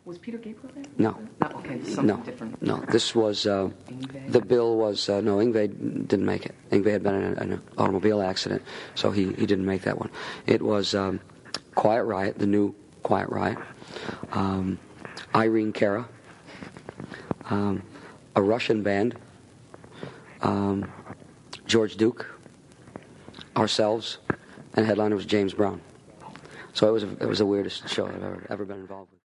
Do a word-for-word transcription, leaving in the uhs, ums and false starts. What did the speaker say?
Was Peter Gabriel there? No. No, okay, something No. different. No, this was, uh, Yngwie? the bill was, uh, no, Yngwie didn't make it. Yngwie had been in, a, in an automobile accident, so he, he didn't make that one. It was um, Quiet Riot, the new Quiet Riot, um, Irene Cara, um, a Russian band, um, George Duke, ourselves, and headliner was James Brown. So it was a, it was the weirdest show I've ever ever been involved with.